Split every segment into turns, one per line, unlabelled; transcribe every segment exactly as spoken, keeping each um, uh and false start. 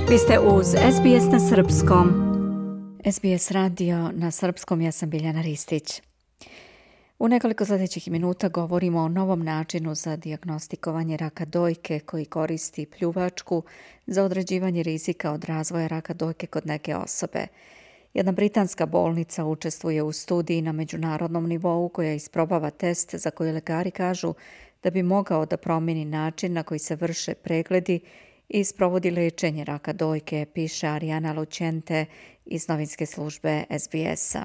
Vi ste uz S B S na srpskom. S B S radio na srpskom, ja sam Biljana Ristić. U nekoliko sljedećih minuta govorimo o novom načinu za dijagnostikovanje raka dojke koji koristi pljuvačku za određivanje rizika od razvoja raka dojke kod neke osobe. Jedna britanska bolnica učestvuje u studiji na međunarodnom nivou koja isprobava test za koji lekari kažu da bi mogao da promijeni način na koji se vrše pregledi i sprovodi lečenje raka dojke, piše Ariana Lucente iz novinske službe S B S-a.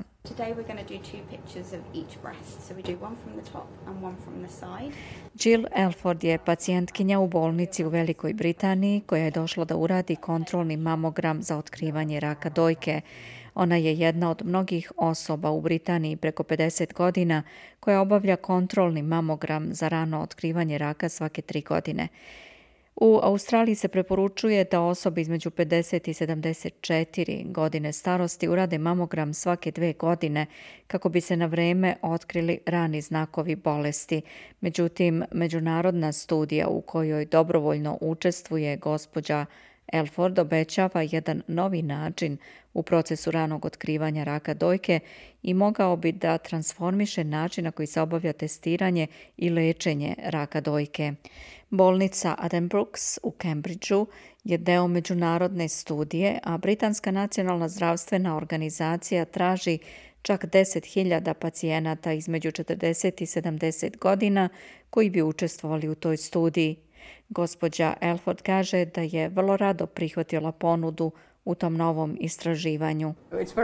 Jill Elford je pacijentkinja u bolnici u Velikoj Britaniji koja je došla da uradi kontrolni mamogram za otkrivanje raka dojke. Ona je jedna od mnogih osoba u Britaniji preko pedeset godina koja obavlja kontrolni mamogram za rano otkrivanje raka svake tri godine. U Australiji se preporučuje da osobe između pedeset i sedamdeset četiri godine starosti urade mamogram svake dve godine kako bi se na vreme otkrili rani znakovi bolesti. Međutim, međunarodna studija u kojoj dobrovoljno učestvuje gospođa Elford obećava jedan novi način u procesu ranog otkrivanja raka dojke i mogao bi da transformiše način na koji se obavlja testiranje i lečenje raka dojke. Bolnica Addenbrooke's u Cambridgeu je deo međunarodne studije, a Britanska nacionalna zdravstvena organizacija traži čak deset hiljada pacijenata između četrdeset i sedamdeset godina koji bi učestvovali u toj studiji. Gospođa Elford kaže da je vrlo rado prihvatila ponudu u tom novom istraživanju.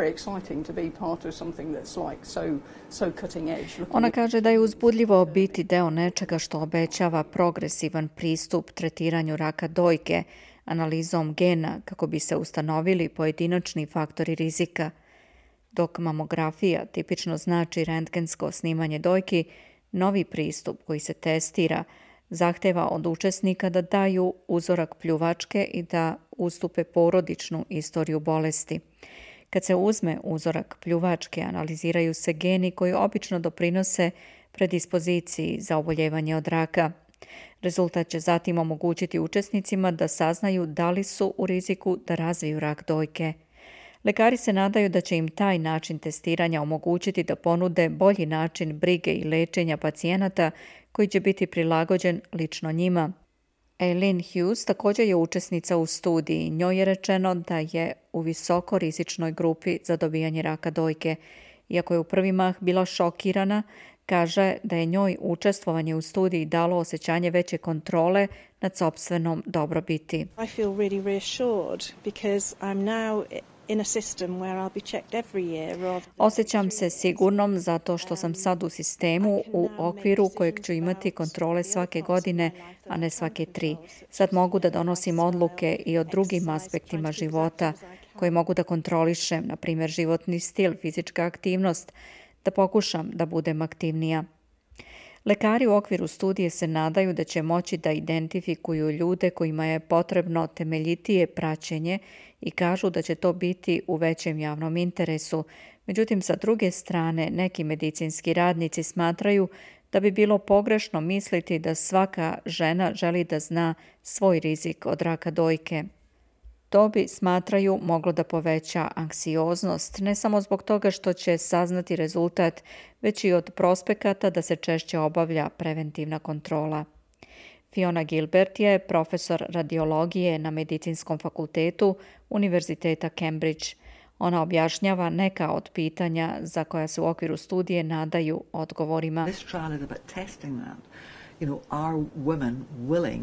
Ona kaže da je uzbudljivo biti deo nečega što obećava progresivan pristup tretiranju raka dojke, analizom gena kako bi se ustanovili pojedinačni faktori rizika. Dok mamografija tipično znači rentgensko snimanje dojki, novi pristup koji se testira zahteva od učesnika da daju uzorak pljuvačke i da ustupe porodičnu istoriju bolesti. Kad se uzme uzorak pljuvačke, analiziraju se geni koji obično doprinose predispoziciji za oboljevanje od raka. Rezultat će zatim omogućiti učesnicima da saznaju da li su u riziku da razviju rak dojke. Lekari se nadaju da će im taj način testiranja omogućiti da ponude bolji način brige i lečenja pacijenata koji će biti prilagođen lično njima. Eileen Hughes također je učesnica u studiji. Njoj je rečeno da je u visoko rizičnoj grupi za dobijanje raka dojke. Iako je u prvi mah bila šokirana, kaže da je njoj učestvovanje u studiji dalo osjećanje veće kontrole nad sopstvenom dobrobiti.
I feel really reassured because I'm now in a system where I'll be checked every year rather than...
Osjećam se sigurnom zato što sam sad u sistemu u okviru kojeg ću imati kontrole svake godine, a ne svake tri. Sad mogu da donosim odluke i o drugim aspektima života koje mogu da kontrolišem, na primjer životni stil, fizička aktivnost, da pokušam da budem aktivnija. Lekari u okviru studije se nadaju da će moći da identifikuju ljude kojima je potrebno temeljitije praćenje i kažu da će to biti u većem javnom interesu. Međutim, sa druge strane, neki medicinski radnici smatraju da bi bilo pogrešno misliti da svaka žena želi da zna svoj rizik od raka dojke. To bi, smatraju, moglo da poveća anksioznost, ne samo zbog toga što će saznati rezultat, već i od prospekata da se češće obavlja preventivna kontrola. Fiona Gilbert je profesor radiologije na Medicinskom fakultetu Univerziteta Cambridge. Ona objašnjava neka od pitanja za koja se u okviru studije nadaju odgovorima.
This trial is about testing that. You know, are women willing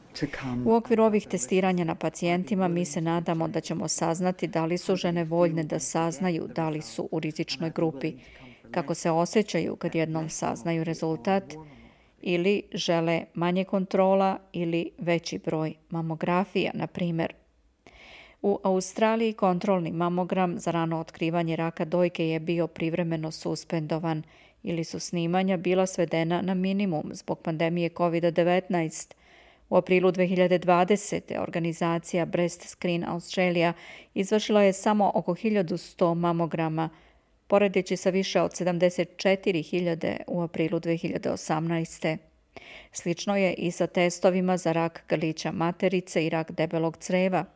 U okviru ovih testiranja na pacijentima mi se nadamo da ćemo saznati da li su žene voljne da saznaju da li su u rizičnoj grupi, kako se osjećaju kad jednom saznaju rezultat, ili žele manje kontrola ili veći broj mamografija, na primjer. U Australiji kontrolni mamogram za rano otkrivanje raka dojke je bio privremeno suspendovan ili su snimanja bila svedena na minimum zbog pandemije kovid devetnaest. U aprilu dve hiljade dvadesete. organizacija Breast Screen Australia izvršila je samo oko hiljadu sto mamograma, poredeći sa više od sedamdeset četiri hiljade u aprilu dve hiljade osamnaeste. Slično je i sa testovima za rak grlića materice i rak debelog creva.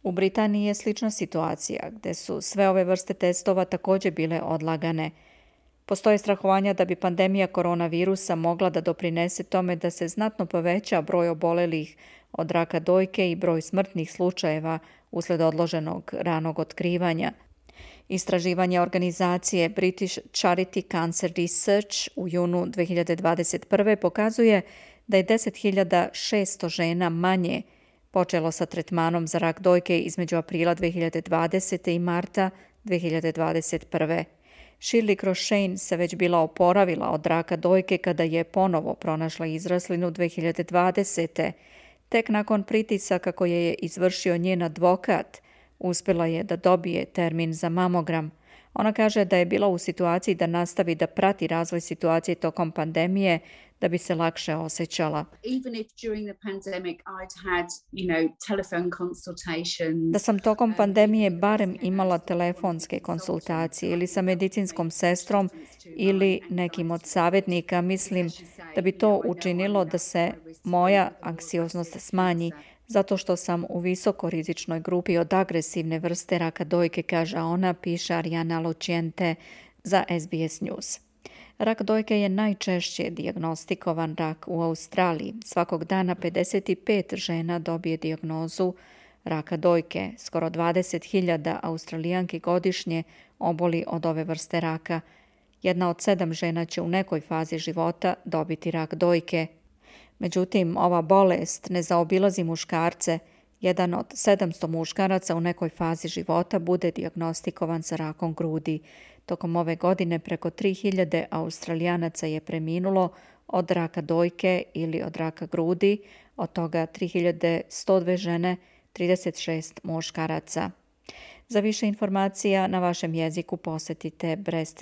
U Britaniji je slična situacija, gdje su sve ove vrste testova također bile odlagane. Postoje strahovanja da bi pandemija koronavirusa mogla da doprinese tome da se znatno poveća broj obolelih od raka dojke i broj smrtnih slučajeva usled odloženog ranog otkrivanja. Istraživanje organizacije British Charity Cancer Research u junu dvije hiljade dvadeset prve pokazuje da je deset hiljada šesto žena manje počelo sa tretmanom za rak dojke između aprila dvije hiljade dvadesete i marta dvije hiljade dvadeset prve. Shirley Crochane se već bila oporavila od raka dojke kada je ponovo pronašla izraslinu dvije hiljade dvadesete. Tek nakon pritisaka koje je izvršio njen advokat, uspjela je da dobije termin za mamogram. Ona kaže da je bila u situaciji da nastavi da prati razvoj situacije tokom pandemije da bi se lakše osjećala.
Even if during the pandemic I'd had, you know, telephone consultations.
Da sam tokom pandemije barem imala telefonske konsultacije ili sa medicinskom sestrom ili nekim od savjetnika, mislim da bi to učinilo da se moja anksioznost smanji, zato što sam u visokorizičnoj grupi od agresivne vrste raka dojke, kaže ona, piše Ariana Lociente za S B S News. Rak dojke je najčešće dijagnostikovan rak u Australiji. Svakog dana pedeset pet žena dobije dijagnozu raka dojke. Skoro dvadeset hiljada Australijanki godišnje oboli od ove vrste raka. Jedna od sedam žena će u nekoj fazi života dobiti rak dojke. Međutim, ova bolest ne zaobilazi muškarce. Jedan od sedamsto muškaraca u nekoj fazi života bude dijagnostikovan sa rakom grudi. Tokom ove godine preko tri hiljade Australijanaca je preminulo od raka dojke ili od raka grudi, od toga tri hiljade sto dvije žene, trideset šest muškaraca. Za više informacija na vašem jeziku posjetite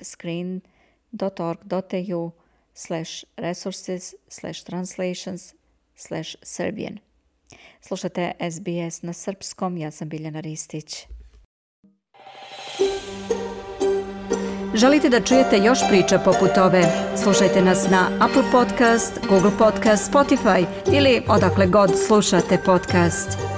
breastscreen.org.au slash resources slash translations slash Serbian. Slušate S B S na srpskom, ja sam Biljana Ristić. Želite da čujete još priča poput ove? Slušajte nas na Apple Podcast, Google Podcast, Spotify ili odakle god slušate podcast.